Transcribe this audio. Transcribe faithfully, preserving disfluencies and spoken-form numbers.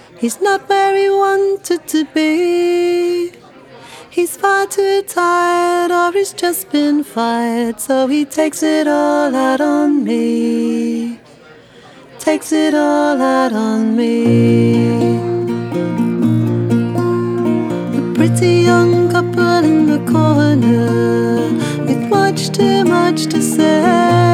He's not where he wanted to be. He's far too tired, or he's just been fired, so he takes it all out on me. Takes it all out on me. A pretty young couple in the corner with much too much to say.